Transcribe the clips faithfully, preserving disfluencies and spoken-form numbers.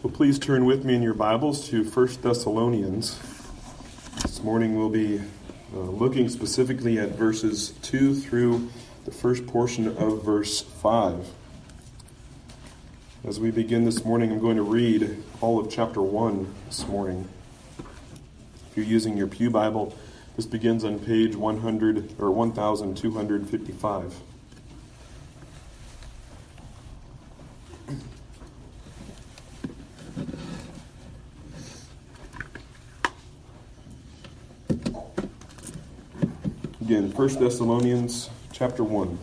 Well, please turn with me in your Bibles to First Thessalonians. This morning we'll be uh, looking specifically at verses two through the first portion of verse five. As we begin this morning, I'm going to read all of chapter one this morning. If you're using your Pew Bible, this begins on page one hundred or one thousand two hundred fifty-five. Again, First Thessalonians chapter one.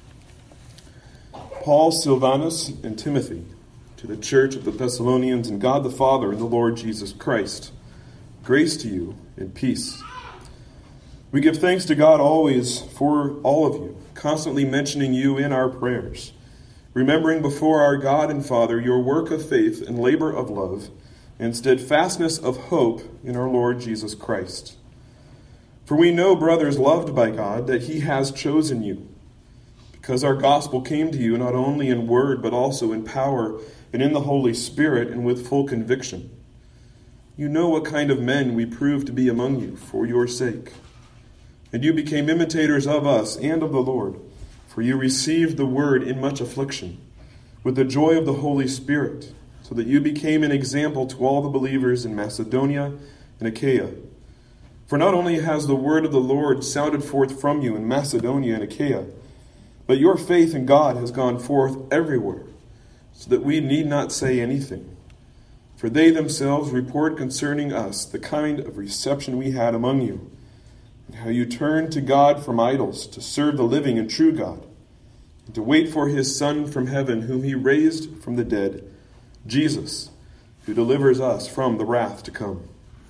Paul, Silvanus, and Timothy, to the church of the Thessalonians, and God the Father and the Lord Jesus Christ, grace to you and peace. We give thanks to God always for all of you, constantly mentioning you in our prayers, remembering before our God and Father your work of faith and labor of love, and steadfastness of hope in our Lord Jesus Christ. For we know, brothers loved by God, that he has chosen you, because our gospel came to you not only in word, but also in power and in the Holy Spirit and with full conviction. You know what kind of men we proved to be among you for your sake. And you became imitators of us and of the Lord, for you received the word in much affliction, with the joy of the Holy Spirit, so that you became an example to all the believers in Macedonia and Achaia. For not only has the word of the Lord sounded forth from you in Macedonia and Achaia, but your faith in God has gone forth everywhere, so that we need not say anything. For they themselves report concerning us the kind of reception we had among you, and how you turned to God from idols to serve the living and true God, and to wait for his Son from heaven, whom he raised from the dead, Jesus, who delivers us from the wrath to come.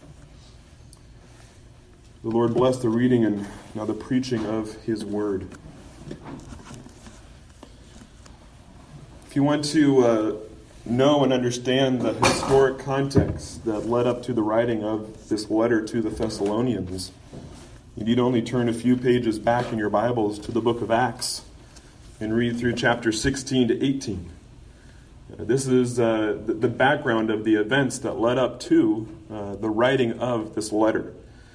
The Lord bless the reading and now the preaching of his word. If you want to uh, know and understand the historic context that led up to the writing of this letter to the Thessalonians, you need only turn a few pages back in your Bibles to the book of Acts and read through chapters sixteen to eighteen. Uh, this is uh, the, the background of the events that led up to uh, the writing of this letter.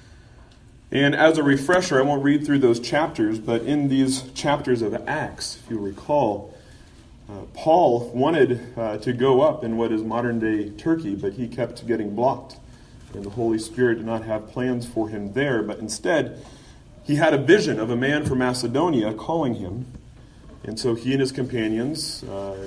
And as a refresher, I won't read through those chapters, but in these chapters of Acts, if you recall, uh, Paul wanted uh, to go up in what is modern-day Turkey, but he kept getting blocked. And the Holy Spirit did not have plans for him there, but instead, he had a vision of a man from Macedonia calling him. And so he and his companions uh, uh,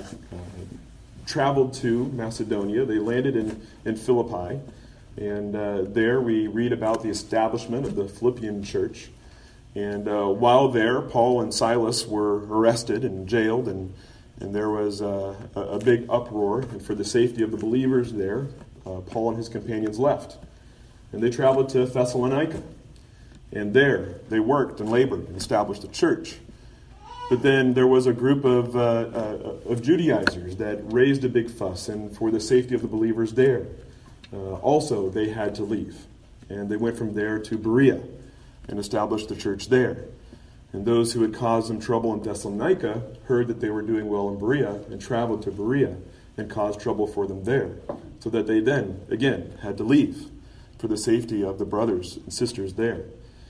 traveled to Macedonia. They landed in, in Philippi. And uh, there we read about the establishment of the Philippian church. And uh, while there, Paul and Silas were arrested and jailed, and, and there was uh, a, a big uproar. And for the safety of the believers there, uh, Paul and his companions left. And they traveled to Thessalonica. And there they worked and labored and established a church. But then there was a group of, uh, uh, of Judaizers that raised a big fuss, and for the safety of the believers there, Uh, also, they had to leave, and they went from there to Berea and established the church there. And those who had caused them trouble in Thessalonica heard that they were doing well in Berea and traveled to Berea and caused trouble for them there, so that they then, again, had to leave for the safety of the brothers and sisters there.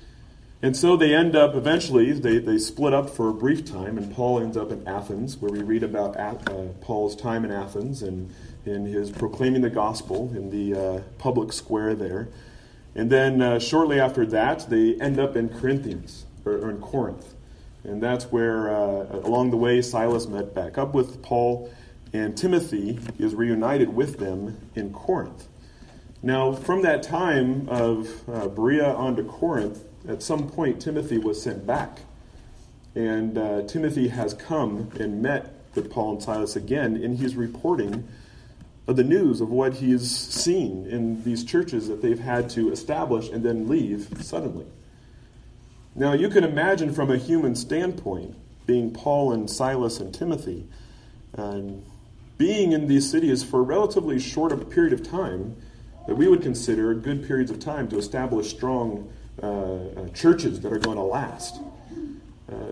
And so they end up, eventually, they, they split up for a brief time, and Paul ends up in Athens, where we read about uh, Paul's time in Athens and in his proclaiming the gospel in the uh, public square there. And then uh, shortly after that, they end up in Corinthians, or, or in Corinth. And that's where, uh, along the way, Silas met back up with Paul, and Timothy is reunited with them in Corinth. Now, from that time of uh, Berea on to Corinth, at some point, Timothy was sent back. And uh, Timothy has come and met with Paul and Silas again, and he's reporting of the news of what he's seen in these churches that they've had to establish and then leave suddenly. Now, you can imagine from a human standpoint, being Paul and Silas and Timothy, and being in these cities for a relatively short period of time, that we would consider good periods of time to establish strong uh, uh, churches that are going to last. Uh,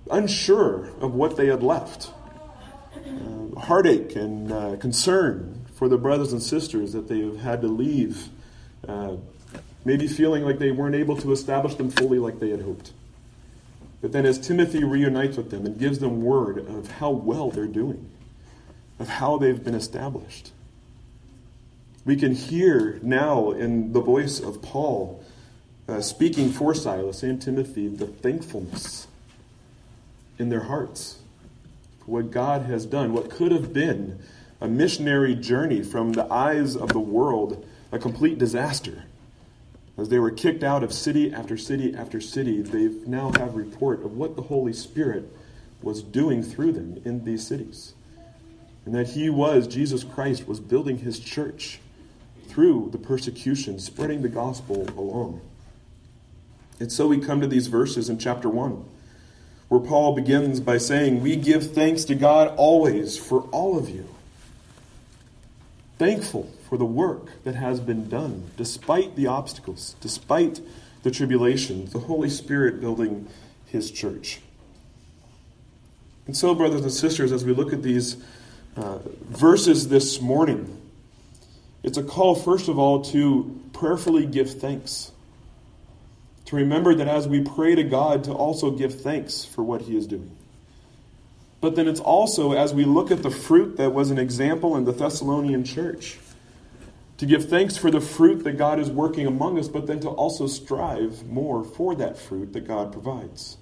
unsure of what they had left. Uh, heartache and uh, concern for the brothers and sisters that they have had to leave, uh, maybe feeling like they weren't able to establish them fully like they had hoped. But then as Timothy reunites with them and gives them word of how well they're doing, of how they've been established, we can hear now in the voice of Paul uh, speaking for Silas and Timothy the thankfulness in their hearts for what God has done, what could have been a missionary journey from the eyes of the world, a complete disaster. As they were kicked out of city after city after city, they now have report of what the Holy Spirit was doing through them in these cities. And that he was, Jesus Christ, was building his church through the persecution, spreading the gospel along. And so we come to these verses in chapter one, where Paul begins by saying, "We give thanks to God always for all of you." Thankful for the work that has been done, despite the obstacles, despite the tribulations, the Holy Spirit building his church. And so, brothers and sisters, as we look at these uh, verses this morning, it's a call, first of all, to prayerfully give thanks. To remember that as we pray to God, to also give thanks for what he is doing. But then it's also, as we look at the fruit that was an example in the Thessalonian church, to give thanks for the fruit that God is working among us, but then to also strive more for that fruit that God provides.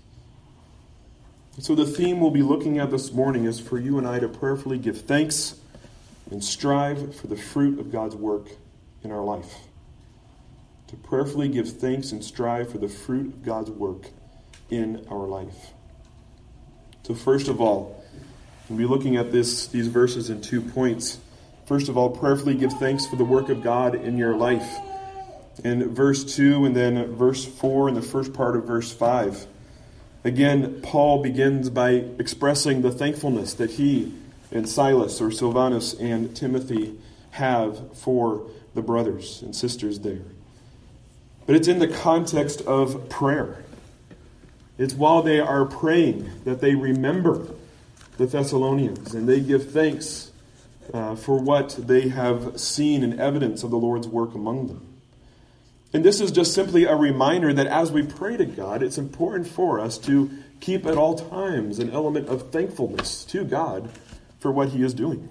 So the theme we'll be looking at this morning is for you and I to prayerfully give thanks and strive for the fruit of God's work in our life. To prayerfully give thanks and strive for the fruit of God's work in our life. So first of all, we'll be looking at this these verses in two points. First of all, prayerfully give thanks for the work of God in your life. In verse two and then verse four and the first part of verse five. Again, Paul begins by expressing the thankfulness that he and Silas or Silvanus and Timothy have for the brothers and sisters there. But it's in the context of prayer. It's while they are praying that they remember the Thessalonians and they give thanks uh, for what they have seen in evidence of the Lord's work among them. And this is just simply a reminder that as we pray to God, it's important for us to keep at all times an element of thankfulness to God for what he is doing.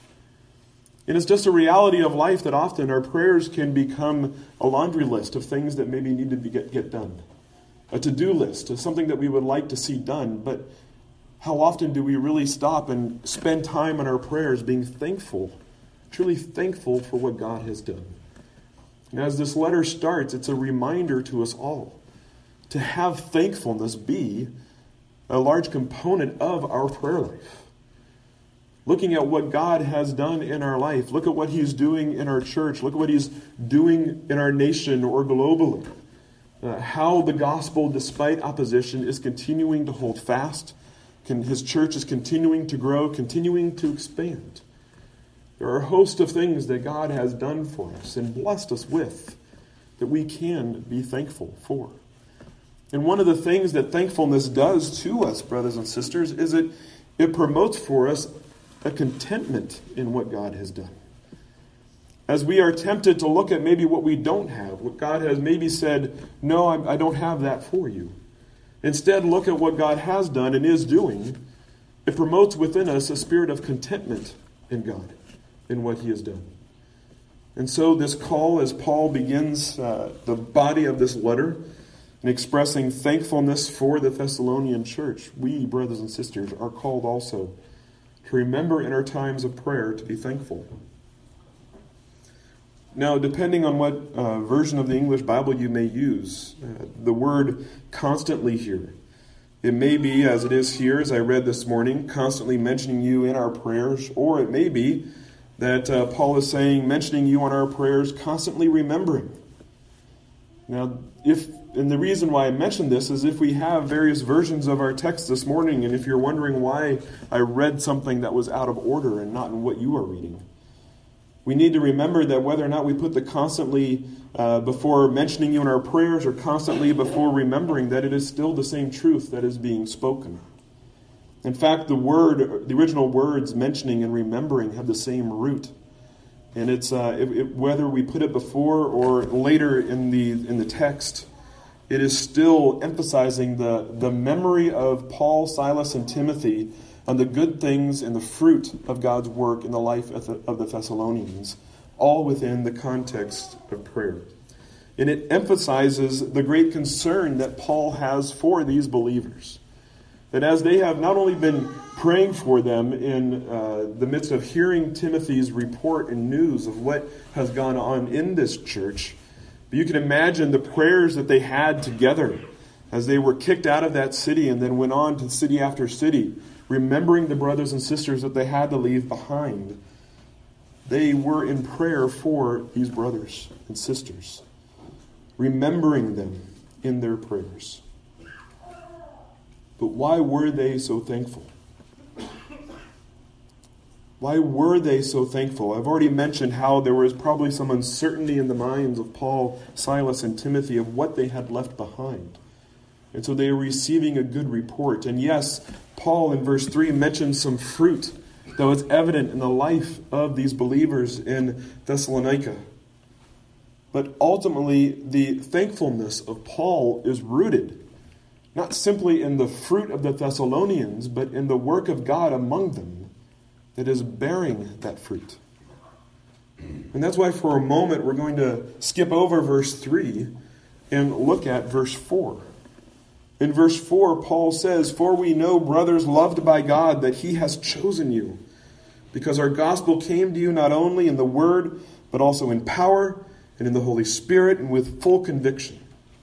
And it's just a reality of life that often our prayers can become a laundry list of things that maybe need to be get, get done. A to-do list of something that we would like to see done. But how often do we really stop and spend time in our prayers being thankful, truly thankful for what God has done? And as this letter starts, it's a reminder to us all to have thankfulness be a large component of our prayer life. Looking at what God has done in our life. Look at what he's doing in our church. Look at what he's doing in our nation or globally. Uh, how the gospel, despite opposition, is continuing to hold fast. Can, his church is continuing to grow, continuing to expand. There are a host of things that God has done for us and blessed us with that we can be thankful for. And one of the things that thankfulness does to us, brothers and sisters, is it, it promotes for us a contentment in what God has done. As we are tempted to look at maybe what we don't have, what God has maybe said, no, I, I don't have that for you. Instead, look at what God has done and is doing. It promotes within us a spirit of contentment in God, in what he has done. And so this call, as Paul begins uh, the body of this letter, and expressing thankfulness for the Thessalonian church, we, brothers and sisters, are called also to remember in our times of prayer to be thankful. Now, depending on what uh, version of the English Bible you may use, uh, the word constantly here, it may be, as it is here, as I read this morning, constantly mentioning you in our prayers, or it may be that uh, Paul is saying, mentioning you in our prayers, constantly remembering. Now, if and the reason why I mention this is if we have various versions of our text this morning, and if you're wondering why I read something that was out of order and not in what you are reading, we need to remember that whether or not we put the constantly uh, before mentioning you in our prayers or constantly before remembering, that it is still the same truth that is being spoken. In fact, the word, the original words mentioning and remembering have the same root. And it's uh, it, it, whether we put it before or later in the in the text, it is still emphasizing the, the memory of Paul, Silas, and Timothy on the good things and the fruit of God's work in the life of the, of the Thessalonians, all within the context of prayer. And it emphasizes the great concern that Paul has for these believers. That as they have not only been praying for them in uh, the midst of hearing Timothy's report and news of what has gone on in this church, but you can imagine the prayers that they had together as they were kicked out of that city and then went on to city after city, remembering the brothers and sisters that they had to leave behind. They were in prayer for these brothers and sisters, remembering them in their prayers. But why were they so thankful? Why were they so thankful? I've already mentioned how there was probably some uncertainty in the minds of Paul, Silas, and Timothy of what they had left behind. And so they were receiving a good report. And yes, Paul in verse three mentions some fruit that was evident in the life of these believers in Thessalonica. But ultimately, the thankfulness of Paul is rooted not simply in the fruit of the Thessalonians, but in the work of God among them that is bearing that fruit. And that's why for a moment we're going to skip over verse three and look at verse four. In verse four, Paul says, "For we know, brothers loved by God, that he has chosen you, because our gospel came to you not only in the word, but also in power and in the Holy Spirit and with full conviction."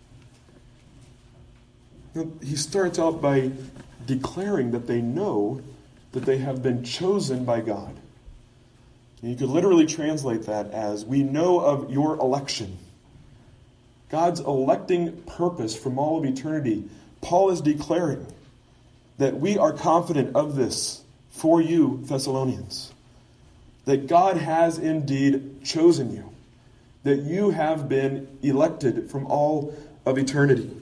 Now, he starts out by declaring that they know that they have been chosen by God. And you could literally translate that as, we know of your election. God's electing purpose from all of eternity. Paul is declaring that we are confident of this for you, Thessalonians. That God has indeed chosen you. That you have been elected from all of eternity.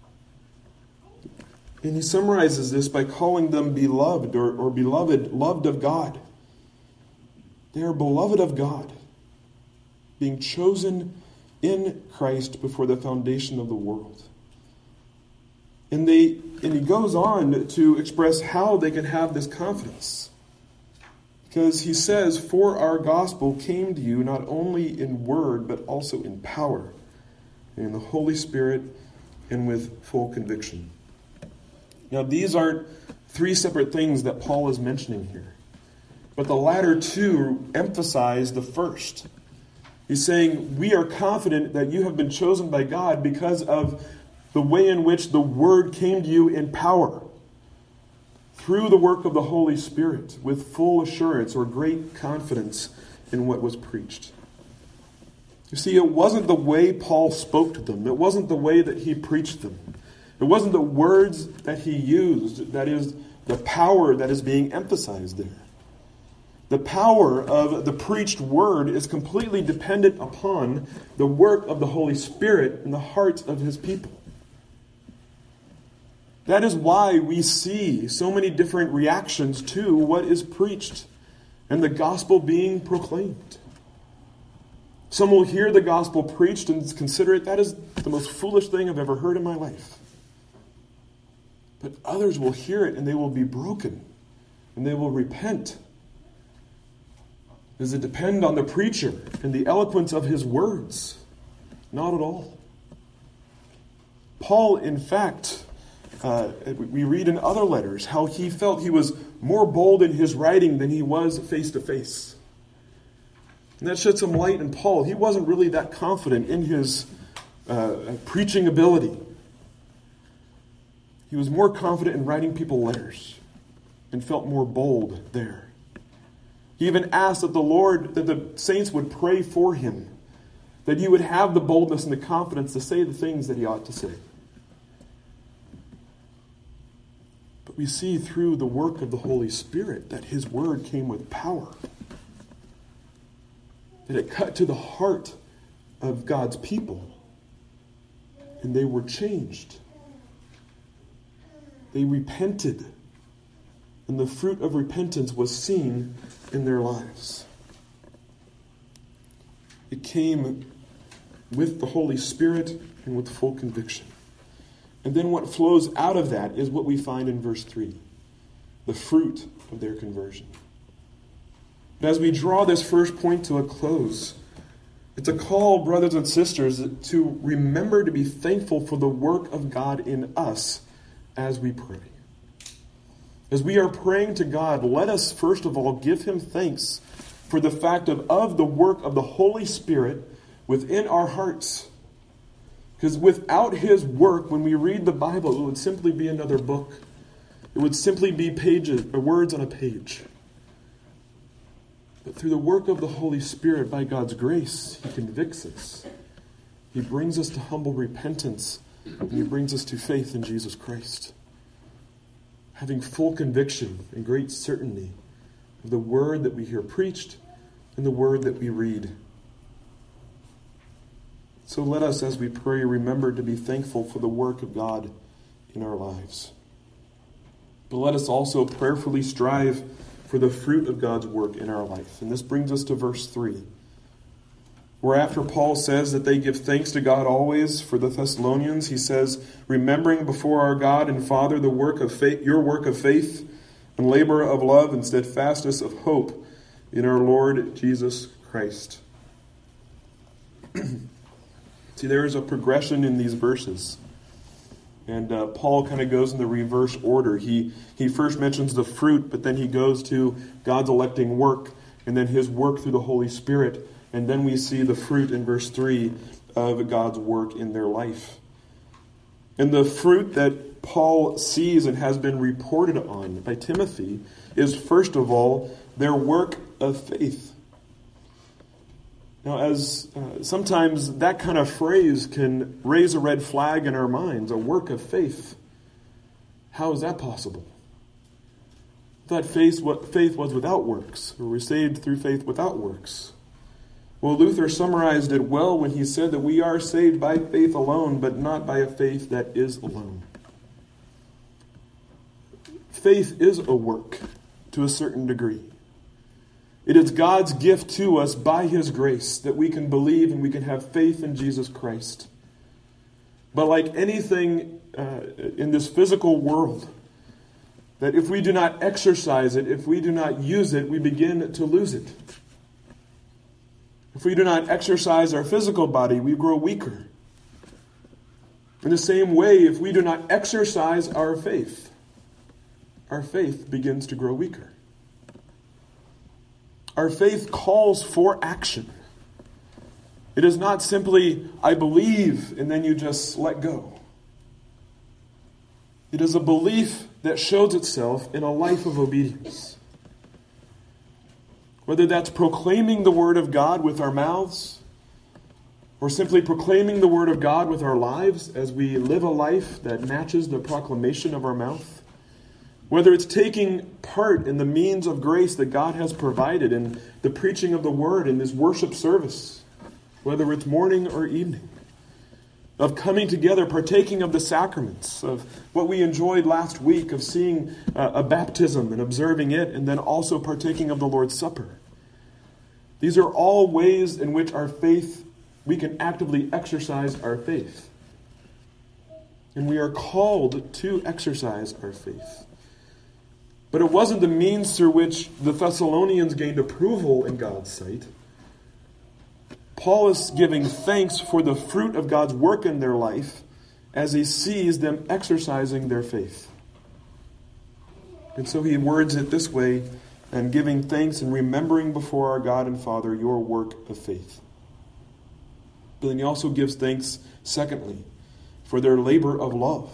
And he summarizes this by calling them beloved or, or beloved, loved of God. They are beloved of God, being chosen in Christ before the foundation of the world. And they and he goes on to express how they can have this confidence. Because he says, "For our gospel came to you not only in word, but also in power, and in the Holy Spirit, and with full conviction." Now, these aren't three separate things that Paul is mentioning here. But the latter two emphasize the first. He's saying, we are confident that you have been chosen by God because of the way in which the word came to you in power. Through the work of the Holy Spirit, with full assurance or great confidence in what was preached. You see, it wasn't the way Paul spoke to them. It wasn't the way that he preached them. It wasn't the words that he used, that is, the power that is being emphasized there. The power of the preached word is completely dependent upon the work of the Holy Spirit in the hearts of his people. That is why we see so many different reactions to what is preached and the gospel being proclaimed. Some will hear the gospel preached and consider it, that is the most foolish thing I've ever heard in my life. But others will hear it and they will be broken and they will repent. Does it depend on the preacher and the eloquence of his words? Not at all. Paul, in fact, uh, we read in other letters how he felt he was more bold in his writing than he was face to face. And that shed some light in Paul. He wasn't really that confident in his uh, preaching ability. He was more confident in writing people letters and felt more bold there. He even asked that the Lord, that the saints would pray for him, that he would have the boldness and the confidence to say the things that he ought to say. But we see through the work of the Holy Spirit that his word came with power. That it cut to the heart of God's people. And they were changed. They repented. And the fruit of repentance was seen in their lives. It came with the Holy Spirit and with full conviction. And then what flows out of that is what we find in verse three, the fruit of their conversion. But as we draw this first point to a close, it's a call, brothers and sisters, to remember to be thankful for the work of God in us as we pray. As we are praying to God, let us first of all give him thanks for the fact of, of the work of the Holy Spirit within our hearts. Because without his work, when we read the Bible, it would simply be another book. It would simply be pages, or words on a page. But through the work of the Holy Spirit, by God's grace, he convicts us. He brings us to humble repentance, and he brings us to faith in Jesus Christ. Having full conviction and great certainty of the word that we hear preached and the word that we read. So let us, as we pray, remember to be thankful for the work of God in our lives. But let us also prayerfully strive for the fruit of God's work in our life. And this brings us to verse three, where after Paul says that they give thanks to God always for the Thessalonians, he says, remembering before our God and Father the work of faith, your work of faith and labor of love and steadfastness of hope in our Lord Jesus Christ. See, there is a progression in these verses. And uh, Paul kind of goes in the reverse order. He he first mentions the fruit, but then he goes to God's electing work, and then his work through the Holy Spirit. And then we see the fruit in verse three of God's work in their life. And the fruit that Paul sees and has been reported on by Timothy is, first of all, their work of faith. Now, as uh, sometimes that kind of phrase can raise a red flag in our minds, a work of faith. How is that possible? I thought faith, what faith was without works, or we're saved through faith without works. Well, Luther summarized it well when he said that we are saved by faith alone, but not by a faith that is alone. Faith is a work to a certain degree. It is God's gift to us by his grace that we can believe and we can have faith in Jesus Christ. But like anything uh, in this physical world, that if we do not exercise it, if we do not use it, we begin to lose it. If we do not exercise our physical body, we grow weaker. In the same way, if we do not exercise our faith, our faith begins to grow weaker. Our faith calls for action. It is not simply, I believe, and then you just let go. It is a belief that shows itself in a life of obedience. Whether that's proclaiming the word of God with our mouths, or simply proclaiming the word of God with our lives as we live a life that matches the proclamation of our mouth. Whether it's taking part in the means of grace that God has provided in the preaching of the word in this worship service, whether it's morning or evening, of coming together, partaking of the sacraments, of what we enjoyed last week, of seeing uh, a baptism and observing it, and then also partaking of the Lord's Supper. These are all ways in which our faith, we can actively exercise our faith. And we are called to exercise our faith. But it wasn't the means through which the Thessalonians gained approval in God's sight. Paul is giving thanks for the fruit of God's work in their life as he sees them exercising their faith. And so he words it this way, and giving thanks and remembering before our God and Father your work of faith. But then he also gives thanks, secondly, for their labor of love.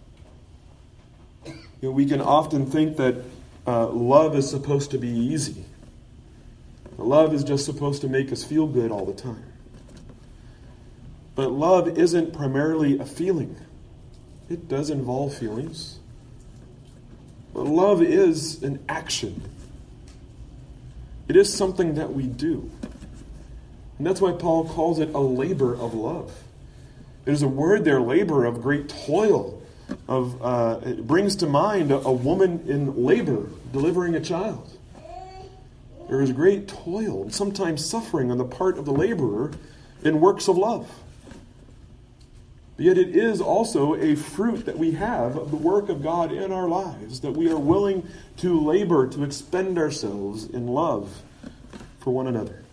You know, we can often think that uh, love is supposed to be easy. Love is just supposed to make us feel good all the time. But love isn't primarily a feeling. It does involve feelings. But love is an action. It is something that we do. And that's why Paul calls it a labor of love. It is a word there, labor, of great toil. Of uh, it brings to mind a, a woman in labor delivering a child. There is great toil and sometimes suffering on the part of the laborer in works of love. But yet it is also a fruit that we have of the work of God in our lives, that we are willing to labor, to expend ourselves in love for one another.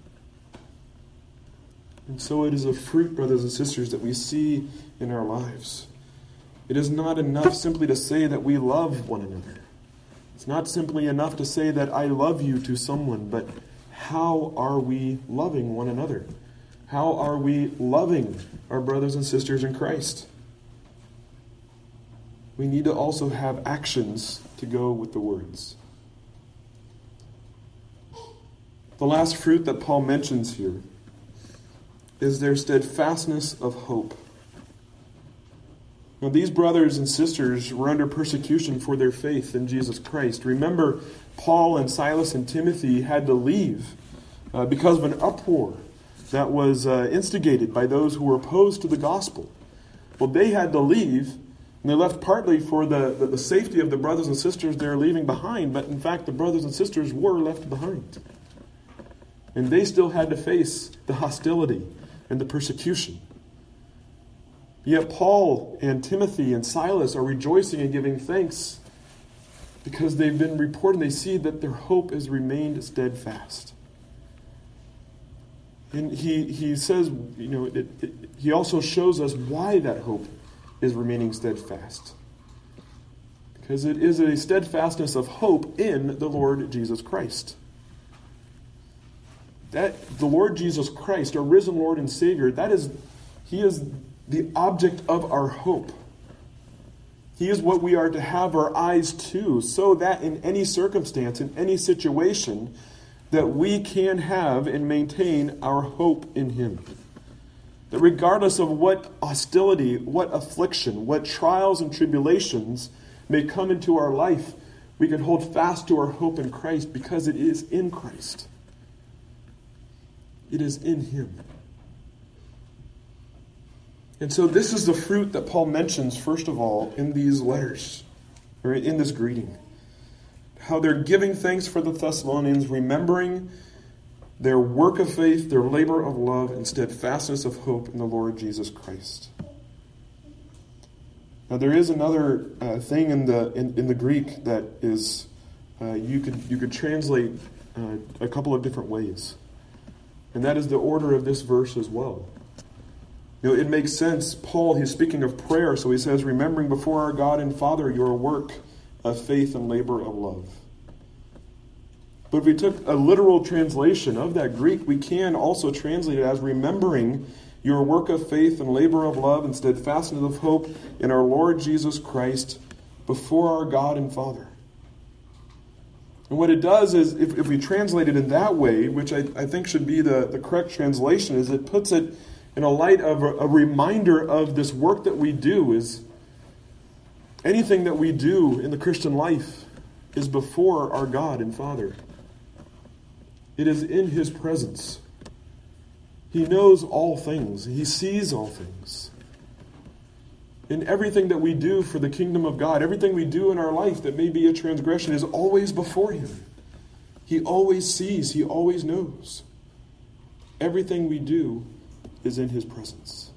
And so it is a fruit, brothers and sisters, that we see in our lives. It is not enough simply to say that we love one another. It's not simply enough to say that I love you to someone, but how are we loving one another? How are we loving our brothers and sisters in Christ? We need to also have actions to go with the words. The last fruit that Paul mentions here is their steadfastness of hope. Now, these brothers and sisters were under persecution for their faith in Jesus Christ. Remember, Paul and Silas and Timothy had to leave uh, because of an uproar that was uh, instigated by those who were opposed to the gospel. Well, they had to leave, and they left partly for the, the, the safety of the brothers and sisters they were leaving behind, but in fact the brothers and sisters were left behind. And they still had to face the hostility and the persecution. Yet Paul and Timothy and Silas are rejoicing and giving thanks because they've been reporting, they see that their hope has remained steadfast. And he, he says, you know, it, it, he also shows us why that hope is remaining steadfast. Because it is a steadfastness of hope in the Lord Jesus Christ. That the Lord Jesus Christ, our risen Lord and Savior, that is, He is the object of our hope. He is what we are to have our eyes to, so that in any circumstance, in any situation, that we can have and maintain our hope in Him. That regardless of what hostility, what affliction, what trials and tribulations may come into our life, we can hold fast to our hope in Christ because it is in Christ. It is in Him. And so this is the fruit that Paul mentions, first of all, in these letters, or in this greeting. How they're giving thanks for the Thessalonians, remembering their work of faith, their labor of love, and steadfastness of hope in the Lord Jesus Christ. Now there is another uh, thing in the in, in the Greek that is uh, you could you could translate uh, a couple of different ways, and that is the order of this verse as well. You know, it makes sense. Paul, he's speaking of prayer, so he says, remembering before our God and Father your work of faith and labor of love. But if we took a literal translation of that Greek, we can also translate it as remembering your work of faith and labor of love and steadfastness of hope in our Lord Jesus Christ before our God and Father. And what it does is, if, if we translate it in that way, which I, I think should be the, the correct translation, is it puts it in a light of a, a reminder of this work that we do. Is anything that we do in the Christian life is before our God and Father. It is in His presence. He knows all things. He sees all things. In everything that we do for the kingdom of God, everything we do in our life that may be a transgression is always before Him. He always sees. He always knows. Everything we do is in His presence.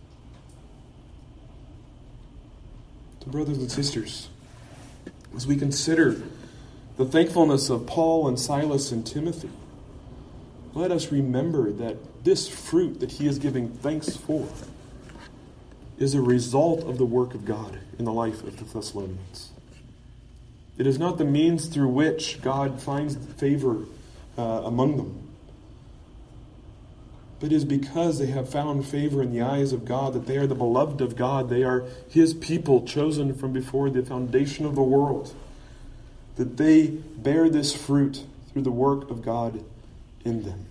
So, brothers and sisters, as we consider the thankfulness of Paul and Silas and Timothy, let us remember that this fruit that he is giving thanks for is a result of the work of God in the life of the Thessalonians. It is not the means through which God finds favor uh, among them, but it is because they have found favor in the eyes of God, that they are the beloved of God. They are His people, chosen from before the foundation of the world, that they bear this fruit through the work of God in them.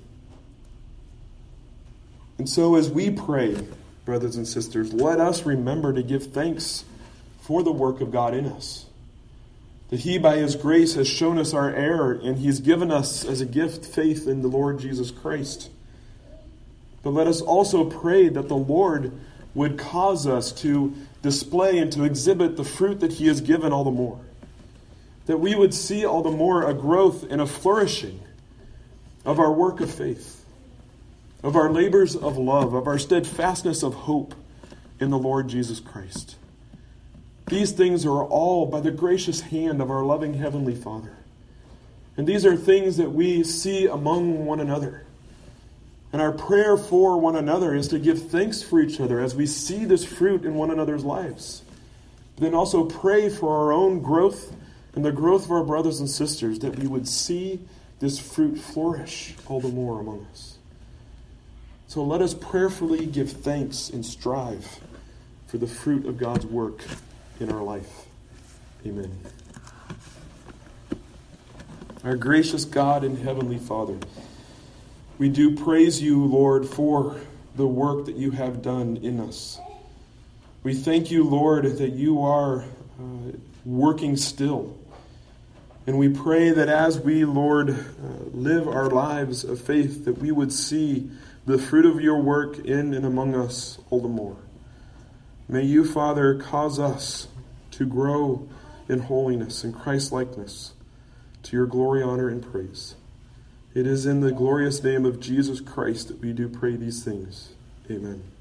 And so as we pray, brothers and sisters, let us remember to give thanks for the work of God in us. That He, by His grace, has shown us our error, and He's given us as a gift faith in the Lord Jesus Christ. But let us also pray that the Lord would cause us to display and to exhibit the fruit that He has given all the more. That we would see all the more a growth and a flourishing of our work of faith, of our labors of love, of our steadfastness of hope in the Lord Jesus Christ. These things are all by the gracious hand of our loving Heavenly Father. And these are things that we see among one another. And our prayer for one another is to give thanks for each other as we see this fruit in one another's lives. But then also pray for our own growth and the growth of our brothers and sisters, that we would see this fruit flourish all the more among us. So let us prayerfully give thanks and strive for the fruit of God's work in our life. Amen. Our gracious God and Heavenly Father, we do praise you, Lord, for the work that you have done in us. We thank you, Lord, that you are uh, working still. And we pray that as we, Lord, uh, live our lives of faith, that we would see the fruit of your work in and among us all the more. May you, Father, cause us to grow in holiness and Christ-likeness, to your glory, honor, and praise. It is in the glorious name of Jesus Christ that we do pray these things. Amen.